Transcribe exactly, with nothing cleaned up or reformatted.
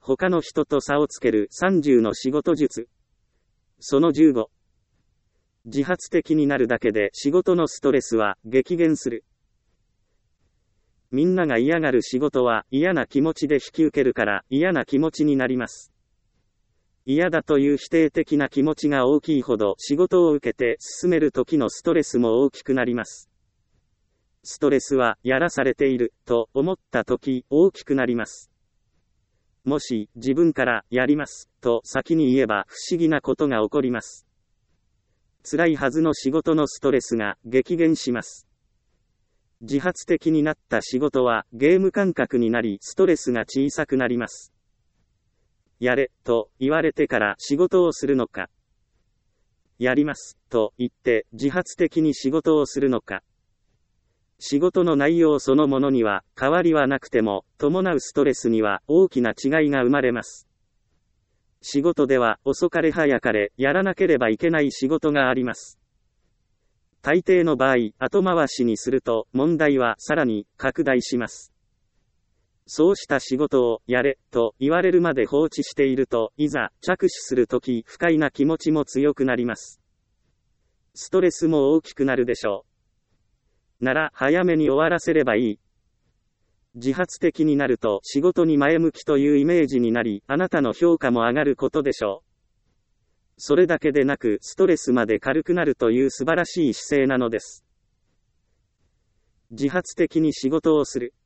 他の人と差をつけるさんじゅうの仕事術。そのじゅうご。自発的になるだけで仕事のストレスは激減する。みんなが嫌がる仕事は嫌な気持ちで引き受けるから嫌な気持ちになります。嫌だという否定的な気持ちが大きいほど仕事を受けて進める時のストレスも大きくなります。ストレスはやらされていると思った時大きくなります。もし自分からやりますと先に言えば不思議なことが起こります。辛いはずの仕事のストレスが激減します。自発的になった仕事はゲーム感覚になりストレスが小さくなります。やれと言われてから仕事をするのか、やりますと言って自発的に仕事をするのか。仕事の内容そのものには変わりはなくても伴うストレスには大きな違いが生まれます。仕事では遅かれ早かれやらなければいけない仕事があります。大抵の場合、後回しにすると問題はさらに拡大します。そうした仕事をやれと言われるまで放置していると、いざ着手するとき不快な気持ちも強くなります。ストレスも大きくなるでしょう。なら早めに終わらせればいい。自発的になると仕事に前向きというイメージになり、あなたの評価も上がることでしょう。それだけでなくストレスまで軽くなるという素晴らしい姿勢なのです。自発的に仕事をする。